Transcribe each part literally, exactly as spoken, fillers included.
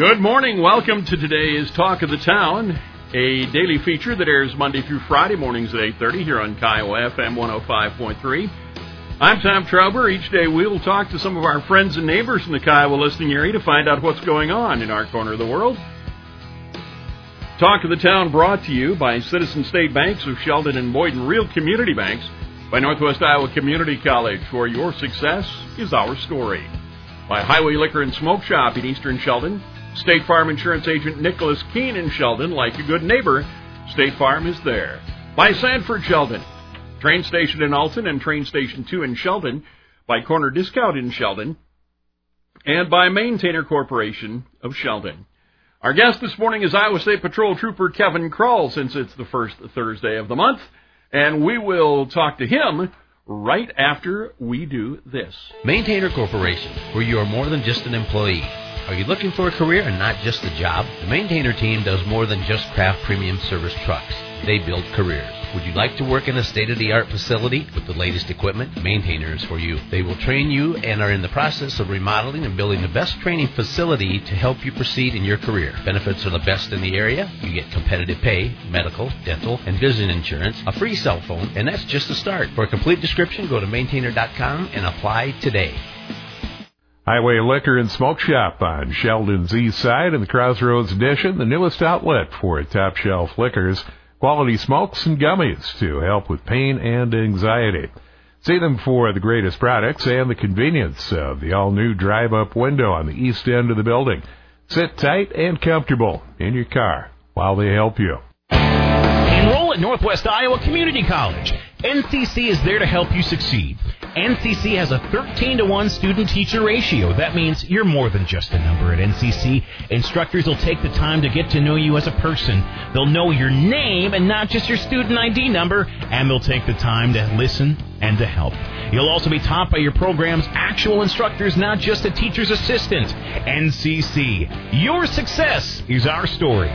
Good morning. Welcome to today's Talk of the Town, a daily feature that airs Monday through Friday mornings at eight thirty here on Kiowa F M one oh five point three. I'm Tom Trauber. Each day we'll talk to some of our friends and neighbors in the Kiowa listening area to find out what's going on in our corner of the world. Talk of the Town brought to you by Citizen State Banks of Sheldon and Boyden, Real Community Banks, by Northwest Iowa Community College, where your success is our story, by Highway Liquor and Smoke Shop in Eastern Sheldon, State Farm Insurance Agent Nicholas Keene in Sheldon. Like a good neighbor, State Farm is there. By Sanford Sheldon, Train Station in Alton and Train Station two in Sheldon, by Corner Discount in Sheldon, and by Maintainer Corporation of Sheldon. Our guest this morning is Iowa State Patrol Trooper Kevin Krull, since it's the first Thursday of the month, and we will talk to him right after we do this. Maintainer Corporation, where you are more than just an employee. Are you looking for a career and not just a job? The Maintainer team does more than just craft premium service trucks. They build careers. Would you like to work in a state-of-the-art facility with the latest equipment? Maintainer is for you. They will train you and are in the process of remodeling and building the best training facility to help you proceed in your career. Benefits are the best in the area. You get competitive pay, medical, dental, and vision insurance, a free cell phone, and that's just the start. For a complete description, go to maintainer dot com and apply today. Highway Liquor and Smoke Shop on Sheldon's East Side in the Crossroads Edition, the newest outlet for top shelf liquors, quality smokes and gummies to help with pain and anxiety. See them for the greatest products and the convenience of the all-new drive-up window on the east end of the building. Sit tight and comfortable in your car while they help you. Enroll at Northwest Iowa Community College. N C C is there to help you succeed. N C C has a thirteen to one student-teacher ratio. That means you're more than just a number at N C C. Instructors will take the time to get to know you as a person. They'll know your name and not just your student I D number, and they'll take the time to listen and to help. You'll also be taught by your program's actual instructors, not just a teacher's assistant. N C C, your success is our story.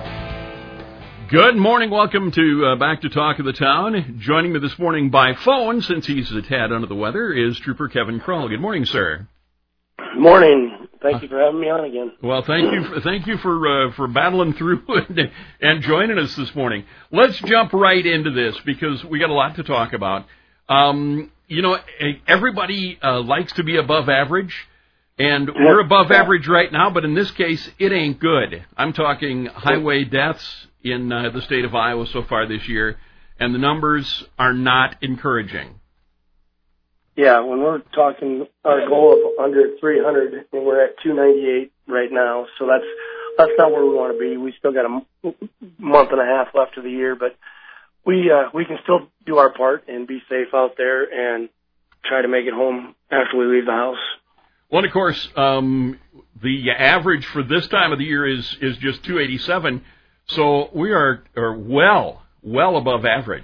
Good morning. Welcome to uh, back to Talk of the Town. Joining me this morning by phone, since he's a tad under the weather, is Trooper Kevin Krull. Good morning, sir. Morning. Thank you for having me on again. Well, thank you. For, thank you for uh, for battling through and, and joining us this morning. Let's jump right into this because we got a lot to talk about. Um, you know, everybody uh, likes to be above average. And we're above average right now, but in this case, it ain't good. I'm talking highway deaths in uh, the state of Iowa so far this year, and the numbers are not encouraging. Yeah, when we're talking our goal of under three hundred, and we're at two ninety-eight right now, so that's that's not where we want to be. We still got a m- month and a half left of the year, but we uh, we can still do our part and be safe out there and try to make it home after we leave the house. Well, of course, um, the average for this time of the year is, is just two eighty-seven, so we are, are well, well above average.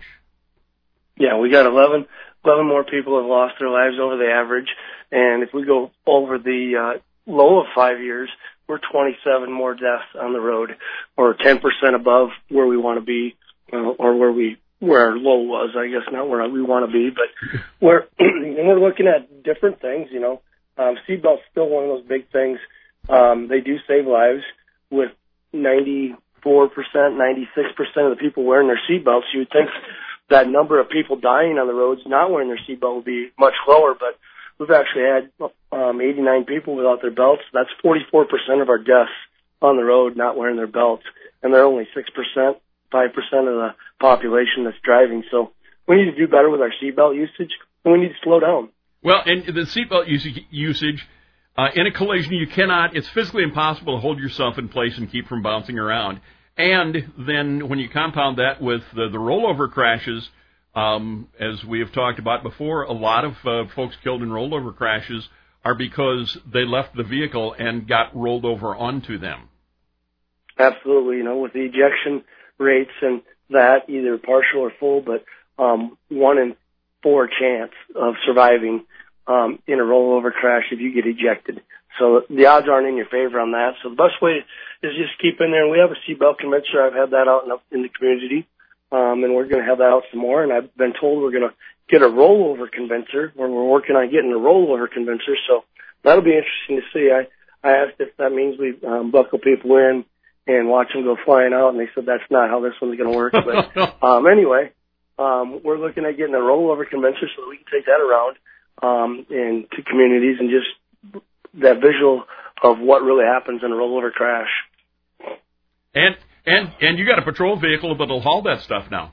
Yeah, we got eleven, eleven more people have lost their lives over the average, and if we go over the uh, low of five years, we're twenty-seven more deaths on the road, or ten percent above where we want to be, uh, or where we where our low was, I guess, not where we want to be, but we're, and we're looking at different things, you know. Um, seatbelt's still one of those big things. Um, they do save lives. With ninety-four percent, ninety-six percent of the people wearing their seatbelts, you would think that number of people dying on the roads not wearing their seatbelt would be much lower, but we've actually had um, eighty-nine people without their belts. That's forty-four percent of our deaths on the road not wearing their belts, and they're only six percent, five percent of the population that's driving. So we need to do better with our seatbelt usage, and we need to slow down. Well, and the seatbelt usage, uh, in a collision, you cannot, it's physically impossible to hold yourself in place and keep from bouncing around. And then when you compound that with the, the rollover crashes, um, as we have talked about before, a lot of uh, folks killed in rollover crashes are because they left the vehicle and got rolled over onto them. Absolutely. You know, with the ejection rates and that, either partial or full, but um, one in four chance of surviving um, in a rollover crash if you get ejected. So the odds aren't in your favor on that. So the best way is just keep in there. And we have a seatbelt convencer. I've had that out in the, in the community, um, and we're going to have that out some more. And I've been told we're going to get a rollover convencer, where we're working on getting a rollover convencer. So that'll be interesting to see. I, I asked if that means we um, buckle people in and watch them go flying out, and they said that's not how this one's going to work. But um, anyway, um, we're looking at getting a rollover convention so that we can take that around um, and to communities and just that visual of what really happens in a rollover crash. And and and you got a patrol vehicle that'll haul that stuff now.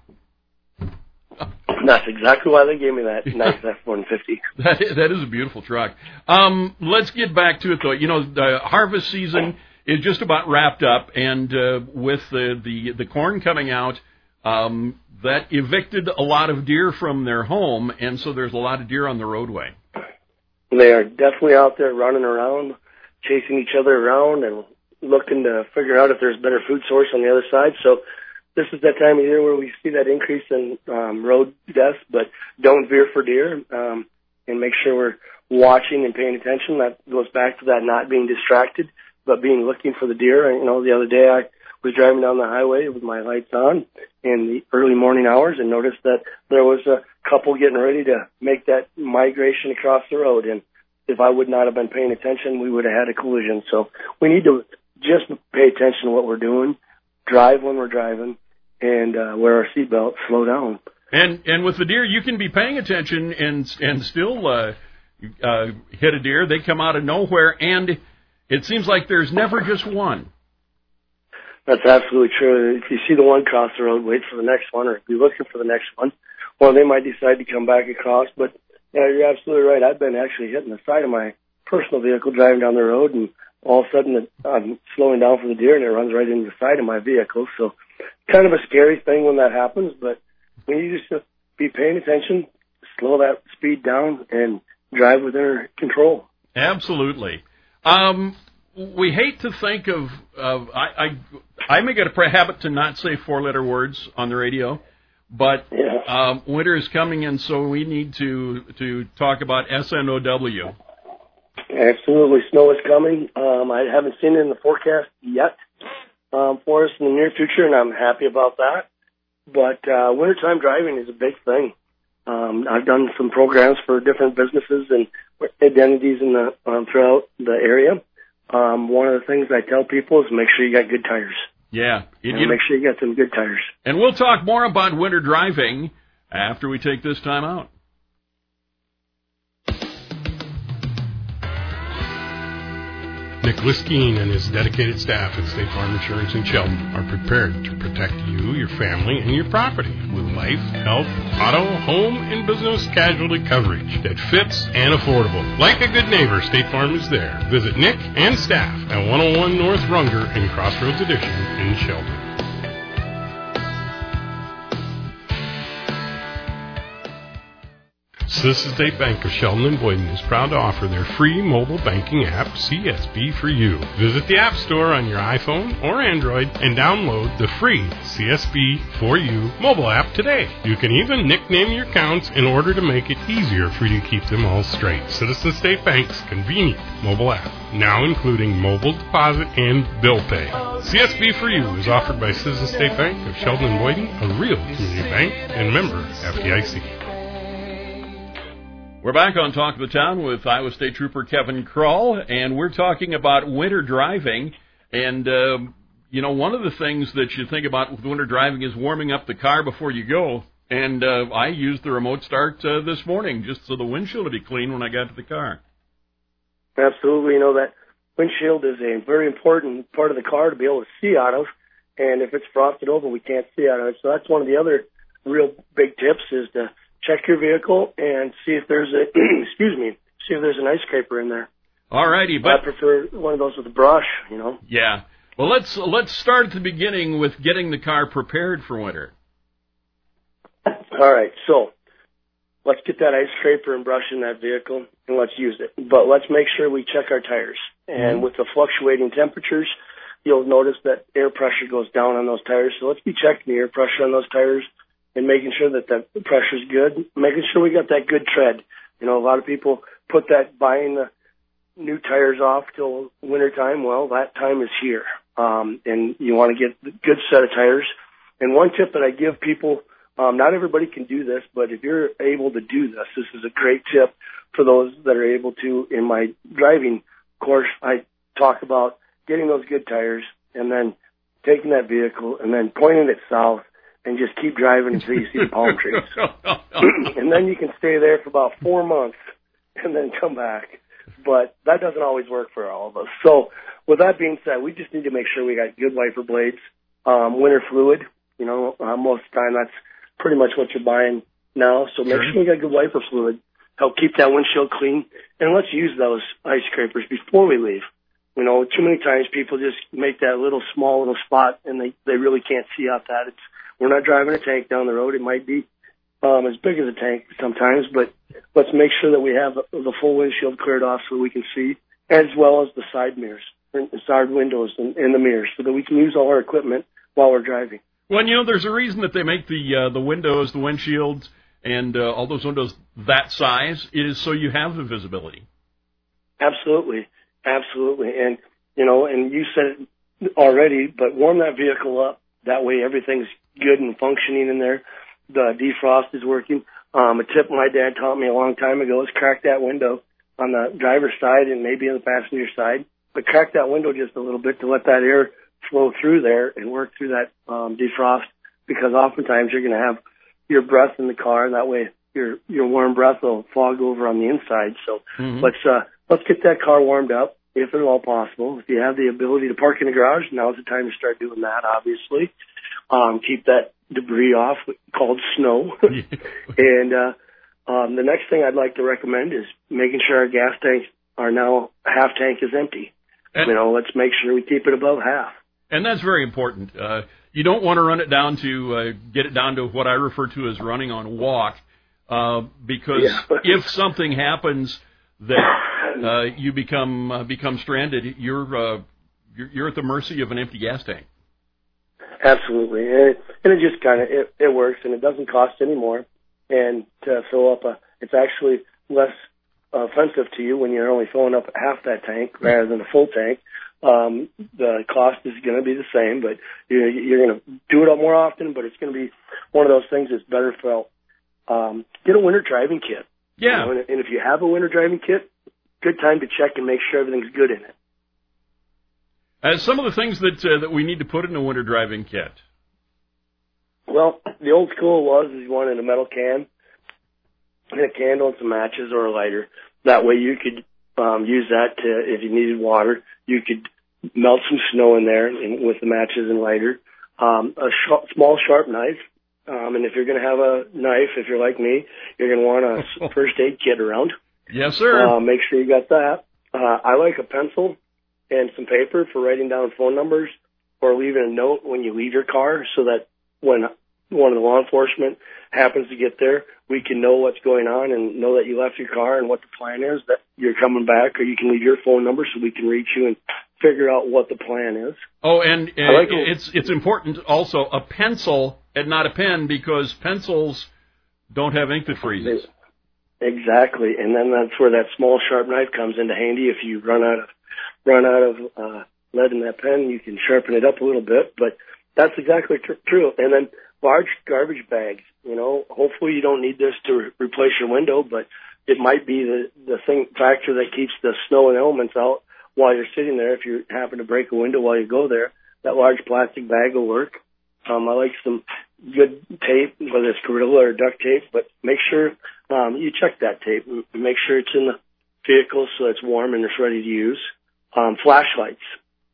That's exactly why they gave me that nice F one fifty. That is, that is a beautiful truck. Um, let's get back to it, though. You know, the harvest season is just about wrapped up, and uh, with the, the, the corn coming out, um, that evicted a lot of deer from their home, and so there's a lot of deer on the roadway. They are definitely out there running around, chasing each other around, and looking to figure out if there's a better food source on the other side. So this is that time of year where we see that increase in um, road deaths, but don't veer for deer um, and make sure we're watching and paying attention. That goes back to that not being distracted, but being looking for the deer. And, you know, the other day I was driving down the highway with my lights on in the early morning hours and noticed that there was a couple getting ready to make that migration across the road. And if I would not have been paying attention, we would have had a collision. So we need to just pay attention to what we're doing, drive when we're driving, and uh, wear our seatbelt, slow down. And and with the deer, you can be paying attention and and still uh, uh, hit a deer. They come out of nowhere, and it seems like there's never just one. That's absolutely true. If you see the one cross the road, wait for the next one, or be looking for the next one. Well, they might decide to come back across, but yeah, you're absolutely right. I've been actually hitting the side of my personal vehicle driving down the road, and all of a sudden I'm slowing down for the deer, and it runs right into the side of my vehicle. So kind of a scary thing when that happens, but we need to be paying attention, slow that speed down, and drive within our control. Absolutely. Um, we hate to think of, of I, I, I make it a habit to not say four-letter words on the radio, but yeah. um, winter is coming, and so we need to, to talk about S N O W. Absolutely. Snow is coming. Um, I haven't seen it in the forecast yet um, for us in the near future, and I'm happy about that. But uh, wintertime driving is a big thing. Um, I've done some programs for different businesses and identities in the um, throughout the area. Um, one of the things I tell people is make sure you got good tires. Yeah. It, you know, make sure you got some good tires. And we'll talk more about winter driving after we take this time out. Nick Liskeen and his dedicated staff at State Farm Insurance in Sheldon are prepared to protect you, your family, and your property with life, health, auto, home, and business casualty coverage that fits and affordable. Like a good neighbor, State Farm is there. Visit Nick and staff at one oh one North Runger in Crossroads Edition in Sheldon. Citizens State Bank of Sheldon and Boyden is proud to offer their free mobile banking app, C S B for You. Visit the App Store on your iPhone or Android and download the free C S B for You mobile app today. You can even nickname your accounts in order to make it easier for you to keep them all straight. Citizens State Bank's convenient mobile app, now including mobile deposit and bill pay. C S B for You is offered by Citizens State Bank of Sheldon and Boyden, a real community bank, and member F D I C. We're back on Talk of the Town with Iowa State Trooper Kevin Krull, and we're talking about winter driving. And, uh, you know, one of the things that you think about with winter driving is warming up the car before you go. And uh, I used the remote start uh, this morning just so the windshield would be clean when I got to the car. Absolutely. You know, that windshield is a very important part of the car to be able to see out of. And if it's frosted over, we can't see out of it. So that's one of the other real big tips is to check your vehicle and see if there's a, excuse me, see if there's an ice scraper in there. All righty, but I prefer one of those with a brush, you know. Yeah. Well, let's let's start at the beginning with getting the car prepared for winter. All right, so let's get that ice scraper and brush in that vehicle, and let's use it. But let's make sure we check our tires. And mm-hmm. with the fluctuating temperatures, you'll notice that air pressure goes down on those tires. So let's be checking the air pressure on those tires and making sure that the pressure's good, making sure we got that good tread. You know, a lot of people put that buying the new tires off till wintertime. Well, that time is here, um, and you want to get a good set of tires. And one tip that I give people, um, not everybody can do this, but if you're able to do this, this is a great tip for those that are able to. In my driving course, I talk about getting those good tires and then taking that vehicle and then pointing it south and just keep driving until you see the palm trees. And then you can stay there for about four months and then come back. But that doesn't always work for all of us. So with that being said, we just need to make sure we got good wiper blades, um, winter fluid. You know, uh, most of the time that's pretty much what you're buying now. So make sure we got good wiper fluid. Help keep that windshield clean. And let's use those ice scrapers before we leave. You know, too many times people just make that little small little spot and they, they really can't see out that. It's, we're not driving a tank down the road. It might be um, as big as a tank sometimes, but let's make sure that we have the full windshield cleared off so we can see, as well as the side mirrors, the side windows and, and the mirrors, so that we can use all our equipment while we're driving. Well, you know, there's a reason that they make the uh, the windows, the windshields, and uh, all those windows that size. It is so you have the visibility. Absolutely. Absolutely. And, you know, and you said it already, but warm that vehicle up. That way everything's good and functioning in there. The defrost is working. Um, a tip my dad taught me a long time ago is crack that window on the driver's side and maybe on the passenger side, but crack that window just a little bit to let that air flow through there and work through that um, defrost, because oftentimes you're going to have your breath in the car, and that way your your warm breath will fog over on the inside. So mm-hmm. let's uh, let's get that car warmed up, if at all possible. If you have the ability to park in the garage, now's the time to start doing that, obviously. Um, keep that debris off, called snow. and uh, um, the next thing I'd like to recommend is making sure our gas tanks are now, half tank is empty. And, you know, let's make sure we keep it above half. And that's very important. Uh, you don't want to run it down to, uh, get it down to what I refer to as running on walk, uh, because yeah. if something happens that uh, you become uh, become stranded, you're, uh, you're you're at the mercy of an empty gas tank. Absolutely, and it, and it just kind of it, it works, and it doesn't cost any more. And to fill up a, it's actually less offensive to you when you're only filling up half that tank rather than a full tank. Um, the cost is going to be the same, but you're, you're going to do it up more often. But it's going to be one of those things that's better felt. Um, get a winter driving kit. Yeah, you know, and, and if you have a winter driving kit, good time to check and make sure everything's good in it. Uh, some of the things that uh, that we need to put in a winter driving kit. Well, the old school was is you wanted a metal can and a candle and some matches or a lighter. That way you could um, use that to, if you needed water, you could melt some snow in there and, with the matches and lighter. Um, a sh- small sharp knife. Um, and if you're going to have a knife, if you're like me, you're going to want a first aid kit around. Yes, sir. Uh, make sure you got that. Uh, I like a pencil and some paper for writing down phone numbers or leaving a note when you leave your car, so that when one of the law enforcement happens to get there, we can know what's going on and know that you left your car and what the plan is, that you're coming back, or you can leave your phone number so we can reach you and figure out what the plan is. Oh, and uh, like it's it's important also a pencil and not a pen, because pencils don't have ink that freezes. Exactly, and then that's where that small sharp knife comes into handy. If you run out of run out of uh, lead in that pen, you can sharpen it up a little bit. But that's exactly tr- true. And then large garbage bags. You know, hopefully you don't need this to re- replace your window, but it might be the the thing factor that keeps the snow and elements out while you're sitting there. If you happen to break a window while you go there, that large plastic bag will work. Um, I like some good tape, whether it's Gorilla or duct tape, but make sure um, you check that tape and make sure it's in the vehicle so it's warm and it's ready to use. Um, flashlights.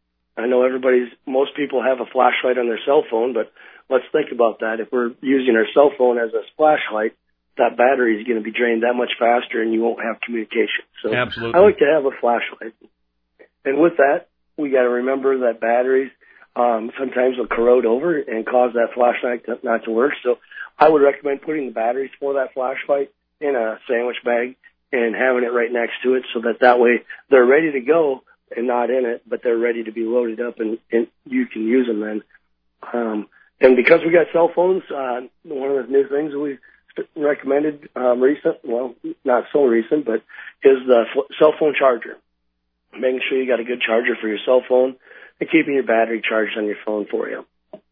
I know everybody's, most people have a flashlight on their cell phone, but let's think about that. If we're using our cell phone as a flashlight, that battery is going to be drained that much faster and you won't have communication. So Absolutely. I like to have a flashlight. And with that, we got to remember that batteries um, sometimes will corrode over and cause that flashlight to, not to work. So I would recommend putting the batteries for that flashlight in a sandwich bag and having it right next to it, so that that way they're ready to go and not in it, but they're ready to be loaded up and, and you can use them then. Um, and because we got cell phones, uh, one of the new things we recommended um, recent, well, not so recent, but is the f- cell phone charger. Making sure you got a good charger for your cell phone and keeping your battery charged on your phone for you.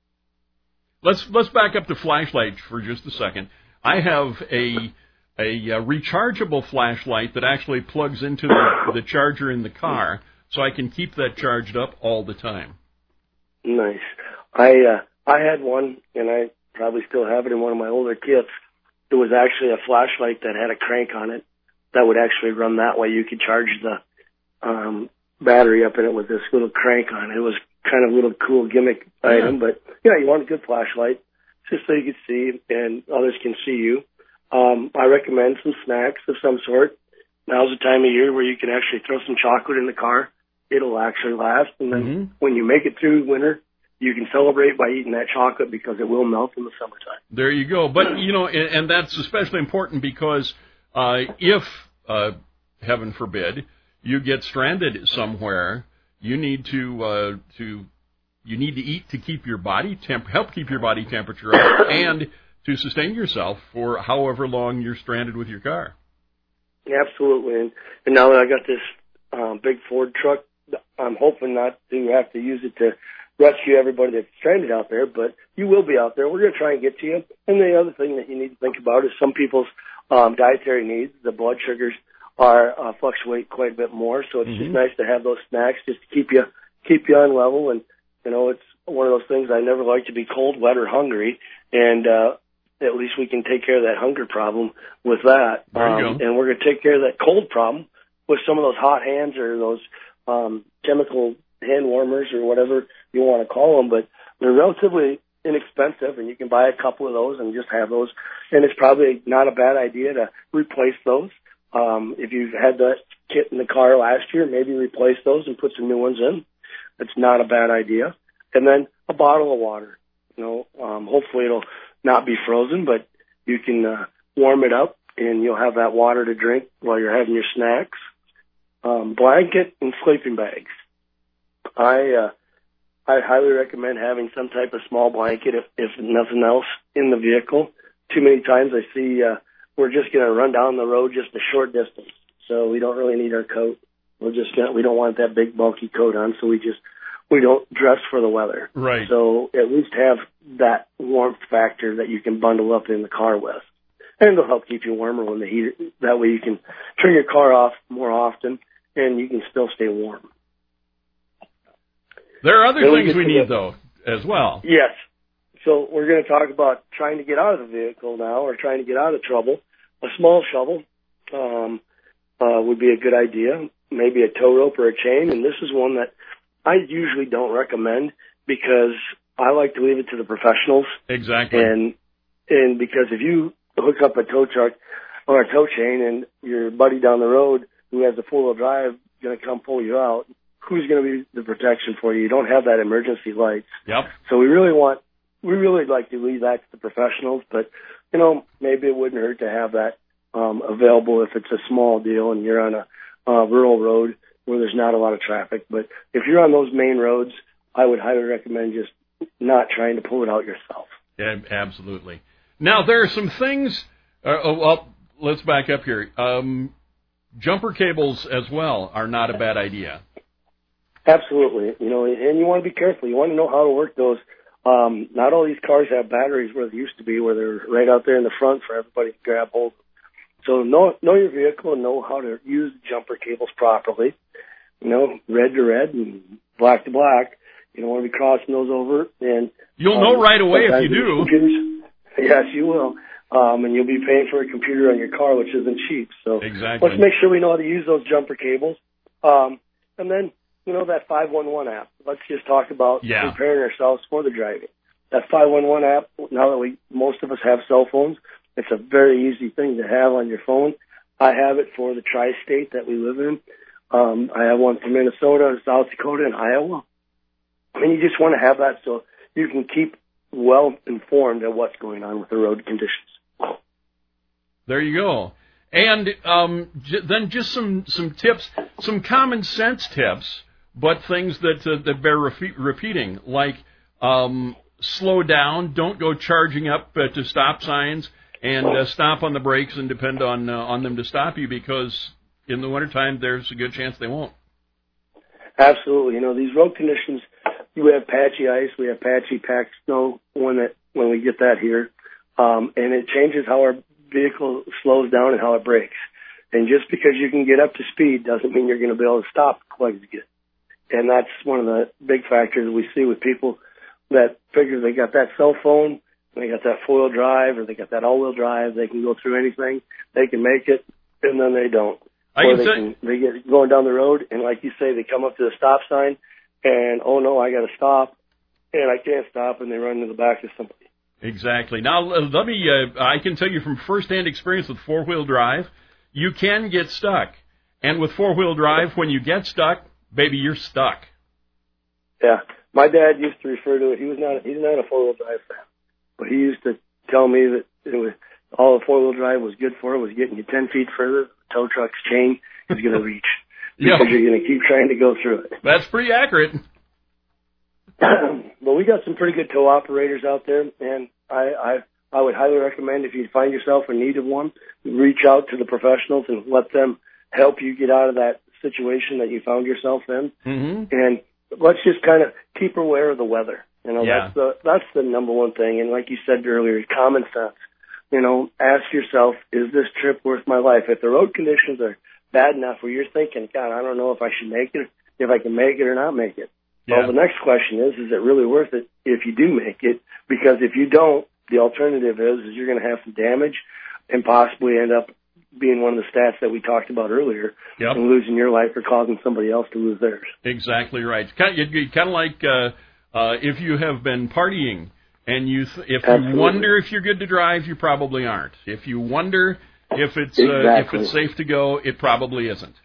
Let's let's back up to flashlight for just a second. I have a a, a rechargeable flashlight that actually plugs into the, the charger in the car. so I can keep that charged up all the time. Nice. I uh, I had one, and I probably still have it in one of my older kits. It was actually a flashlight that had a crank on it that would actually run that way. You could charge the um, battery up in it with this little crank on it. It was kind of a little cool gimmick Yeah. item, but yeah, you want a good flashlight just so you can see and others can see you. Um, I recommend some snacks of some sort. Now's the time of year where you can actually throw some chocolate in the car. It'll actually last, and then Mm-hmm. when you make it through winter, you can celebrate by eating that chocolate because it will melt in the summertime. There you go. But, you know, and, and that's especially important because uh, if, uh, heaven forbid, you get stranded somewhere, you need to uh, to you need to eat to keep your body temp help keep your body temperature up and to sustain yourself for however long you're stranded with your car. Absolutely. And, and now that I got this um, big Ford truck, I'm hoping not to have to use it to rescue everybody that's stranded out there, but you will be out there. We're going to try and get to you. And the other thing that you need to think about is some people's um, dietary needs. The blood sugars are uh, fluctuate quite a bit more, so it's Mm-hmm. just nice to have those snacks just to keep you keep you on level. And you know, it's one of those things. I never like to be cold, wet, or hungry, and uh, at least we can take care of that hunger problem with that. There you um, go. And we're going to take care of that cold problem with some of those hot hands or those um, chemical hand warmers or whatever you want to call them, but they're relatively inexpensive, and you can buy a couple of those and just have those. And it's probably not a bad idea to replace those. Um, if you've had that kit in the car last year, maybe replace those and put some new ones in. It's not a bad idea. And then a bottle of water. You know, um, hopefully it'll not be frozen, but you can uh, warm it up, and you'll have that water to drink while you're having your snacks. Um, blanket and sleeping bags. I uh, I highly recommend having some type of small blanket, if, if nothing else, in the vehicle. Too many times I see uh, we're just going to run down the road just a short distance, so we don't really need our coat. We're just gonna, we don't want that big bulky coat on, so we just we don't dress for the weather. Right. So at least have that warmth factor that you can bundle up in the car with, and it'll help keep you warmer when the heat. That way you can turn your car off more often, and you can still stay warm. There are other Then we things get we to need, the- though, as well. Yes. So we're going to talk about trying to get out of the vehicle now, or trying to get out of trouble. A small shovel um, uh, would be a good idea, maybe a tow rope or a chain. And this is one that I usually don't recommend because I like to leave it to the professionals. Exactly. And and because if you hook up a tow truck or a tow chain and your buddy down the road who has a four-wheel drive is going to come pull you out, who's going to be the protection for you? You don't have that emergency lights. Yep. So we really want, we really like to leave that to the professionals, but, you know, maybe it wouldn't hurt to have that um, available if it's a small deal and you're on a uh, rural road where there's not a lot of traffic. But if you're on those main roads, I would highly recommend just not trying to pull it out yourself. Yeah, absolutely. Now, there are some things, uh, oh, well, let's back up here. Um, jumper cables as well are not a bad idea. Absolutely. You know, and you want to be careful. You want to know how to work those. Um, not all these cars have batteries where they used to be, where they're right out there in the front for everybody to grab hold of. So know, know your vehicle and know how to use jumper cables properly. You know, red to red and black to black. You don't want to be crossing those over. And You'll um, know right away if sometimes you do. computers- Yes, you will. Um, and you'll be paying for a computer on your car, which isn't cheap. So Exactly. let's make sure we know how to use those jumper cables. Um, and then, you know, that five one one app. Let's just talk about Yeah. preparing ourselves for the driving. That five one one app, now that we most of us have cell phones, it's a very easy thing to have on your phone. I have it for the tri-state that we live in. Um, I have one for Minnesota, South Dakota, and Iowa. And you just want to have that so you can keep well informed of what's going on with the road conditions. There you go. And um, j- then just some, some tips, some common sense tips, but things that uh, that bear refe- repeating, like um, slow down, don't go charging up uh, to stop signs, and uh, stop on the brakes and depend on uh, on them to stop you, because in the wintertime there's a good chance they won't. Absolutely. You know, these road conditions, we have patchy ice, we have patchy packed snow when it, when we get that here, um, and it changes how our vehicle slows down and how it brakes. And just because you can get up to speed doesn't mean you're going to be able to stop quite as good. And that's one of the big factors we see with people that figure they got that cell phone, they got that four-wheel drive, or they got that all-wheel drive, they can go through anything, they can make it, and then they don't. I or can they, say- can, they get going down the road, and like you say, they come up to the stop sign, and, oh, no, I got to stop, and I can't stop, and they run into the back of somebody. Exactly. Now, uh, let me, uh, I can tell you from firsthand experience with four-wheel drive, you can get stuck. And with four-wheel drive, when you get stuck, baby, you're stuck. Yeah. My dad used to refer to it, he was not, he's not a four-wheel drive fan, but he used to tell me that it was, all the four-wheel drive was good for was getting you ten feet further, the tow truck's chain is going to reach. Because Yep. you're going to keep trying to go through it. That's pretty accurate. But we got some pretty good tow operators out there, and I, I I would highly recommend if you find yourself in need of one, reach out to the professionals and let them help you get out of that situation that you found yourself in. Mm-hmm. And let's just kind of keep aware of the weather. You know, Yeah. that's the that's the number one thing. And like you said earlier, common sense. You know, ask yourself, is this trip worth my life? If the road conditions are bad enough where you're thinking, God, I don't know if I should make it, if I can make it or not make it. Yeah. Well, the next question is, is it really worth it if you do make it? Because if you don't, the alternative is, is you're going to have some damage and possibly end up being one of the stats that we talked about earlier, Yep. and losing your life or causing somebody else to lose theirs. Exactly right. Kind of, kind of like uh, uh, if you have been partying and you, th- if Absolutely. you wonder if you're good to drive, you probably aren't. If you wonder if it's uh, Exactly. if it's safe to go, it probably isn't.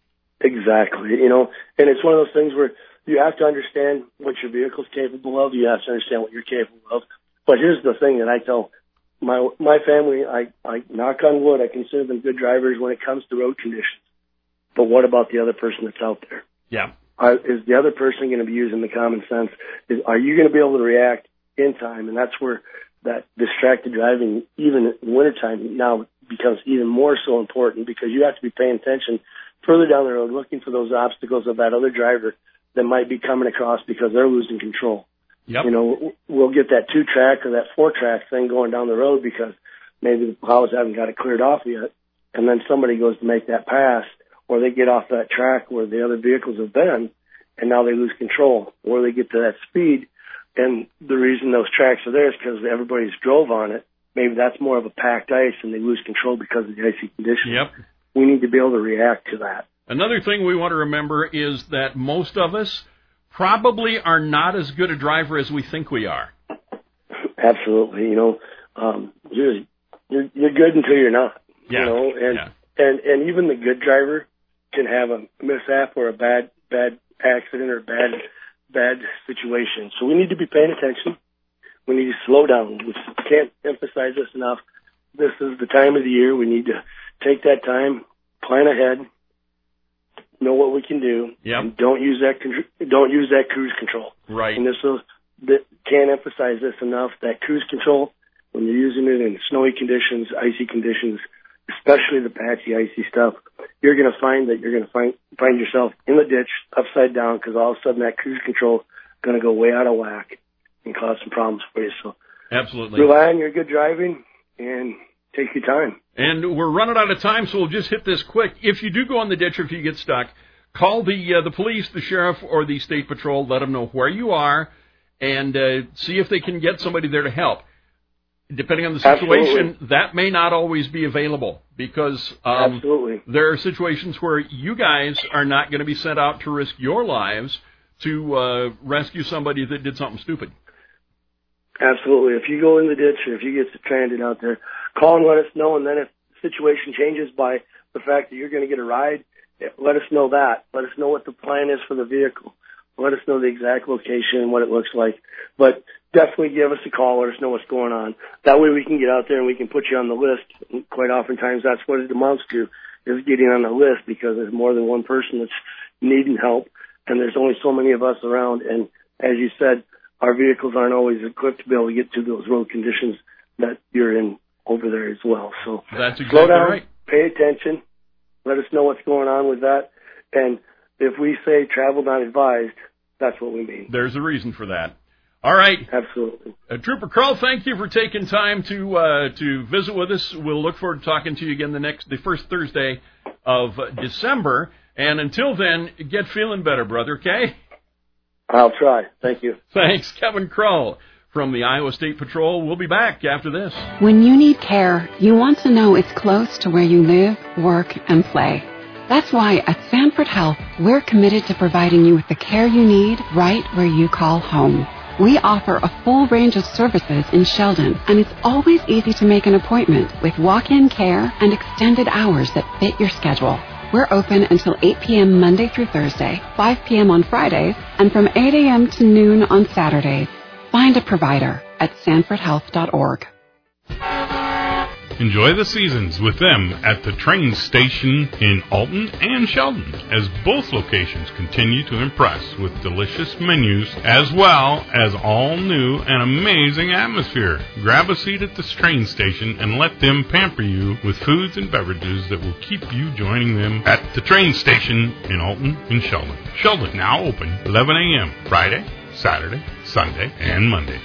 Exactly. You know, and it's one of those things where you have to understand what your vehicle's capable of. You have to understand what you're capable of. But here's the thing that I tell my my family, I, I knock on wood, I consider them good drivers when it comes to road conditions. But what about the other person that's out there? Yeah. Are, is the other person going to be using the common sense? Is, are you going to be able to react in time? And that's where that distracted driving, even in wintertime, now becomes even more so important, because you have to be paying attention further down the road, looking for those obstacles of that other driver that might be coming across because they're losing control. Yep. You know, we'll get that two-track or that four-track thing going down the road because maybe the plows haven't got it cleared off yet, and then somebody goes to make that pass, or they get off that track where the other vehicles have been, and now they lose control, or they get to that speed, and the reason those tracks are there is because everybody's drove on it. Maybe that's more of a packed ice, and they lose control because of the icy conditions. Yep. We need to be able to react to that. Another thing we want to remember is that most of us probably are not as good a driver as we think we are. Absolutely. You know, um, you're, you're, you're good until you're not. Yeah. You know, and, Yeah. and, and even the good driver can have a mishap or a bad, bad accident or bad, bad situation. So we need to be paying attention. We need to slow down. We can't emphasize this enough. This is the time of the year. We need to take that time, plan ahead, know what we can do, Yep. and don't use that con- don't use that cruise control. Right. And this is, that can't emphasize this enough. That cruise control, when you're using it in snowy conditions, icy conditions, especially the patchy, icy stuff, you're going to find that you're going to find find yourself in the ditch, upside down, because all of a sudden that cruise control is going to go way out of whack and cause some problems for you. So Absolutely. rely on your good driving and take your time. And we're running out of time, so we'll just hit this quick. If you do go in the ditch or if you get stuck, call the uh, the police, the sheriff, or the state patrol. Let them know where you are, and uh, see if they can get somebody there to help. Depending on the situation, Absolutely. that may not always be available, because um, Absolutely. there are situations where you guys are not going to be sent out to risk your lives to uh, rescue somebody that did something stupid. Absolutely. If you go in the ditch or if you get stranded out there, call and let us know. And then if the situation changes by the fact that you're going to get a ride, let us know that. Let us know what the plan is for the vehicle. Let us know the exact location and what it looks like. But definitely give us a call. Let us know what's going on. That way we can get out there and we can put you on the list. And quite oftentimes that's what it amounts to, is getting on the list, because there's more than one person that's needing help, and there's only so many of us around. And as you said, our vehicles aren't always equipped to be able to get to those road conditions that you're in over there as well. So That's exactly slow down, right. pay attention, let us know what's going on with that. And if we say travel not advised, that's what we mean. There's a reason for that. All right. Absolutely. Uh, Trooper Krull, thank you for taking time to uh, to visit with us. We'll look forward to talking to you again the next, the first Thursday of uh, December. And until then, get feeling better, brother, okay? I'll try. Thank you. Thanks, Kevin Krull from the Iowa State Patrol. We'll be back after this. When you need care, you want to know it's close to where you live, work, and play. That's why at Sanford Health, we're committed to providing you with the care you need right where you call home. We offer a full range of services in Sheldon, and it's always easy to make an appointment with walk-in care and extended hours that fit your schedule. We're open until eight p.m. Monday through Thursday, five p.m. on Fridays, and from eight a.m. to noon on Saturdays. Find a provider at sanford health dot org. Enjoy the seasons with them at the train station in Alton and Sheldon, as both locations continue to impress with delicious menus as well as all new and amazing atmosphere. Grab a seat at the train station and let them pamper you with foods and beverages that will keep you joining them at the train station in Alton and Sheldon. Sheldon now open eleven a.m. Friday, Saturday, Sunday, and Mondays.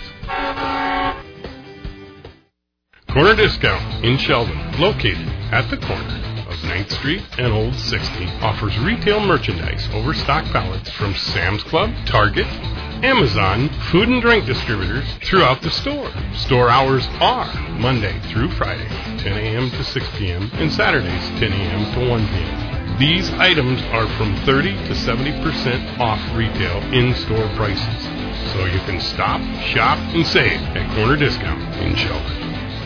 Corner Discount in Sheldon, located at the corner of ninth Street and Old sixty, offers retail merchandise, overstock pallets from Sam's Club, Target, Amazon, food and drink distributors throughout the store. Store hours are Monday through Friday, ten a.m. to six p.m., and Saturdays, ten a.m. to one p.m. These items are from thirty to seventy percent off retail in-store prices, so you can stop, shop, and save at Corner Discount in Sheldon.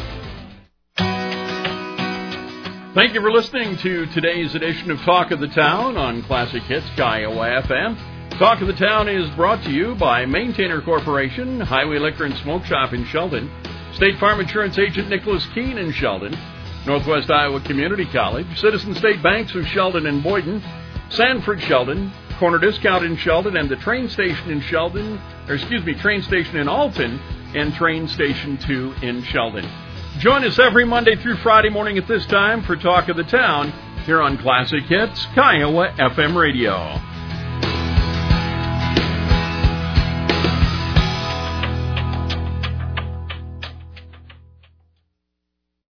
Thank you for listening to today's edition of Talk of the Town on Classic Hits Kiowa F M. Talk of the Town is brought to you by Maintainer Corporation, Highway Liquor and Smoke Shop in Sheldon, State Farm Insurance Agent Nicholas Keene in Sheldon, Northwest Iowa Community College, Citizen State Banks of Sheldon and Boyden, Sanford Sheldon, Corner Discount in Sheldon, and the train station in Sheldon, or excuse me, train station in Alton, and train station two in Sheldon. Join us every Monday through Friday morning at this time for Talk of the Town here on Classic Hits Kiowa F M Radio.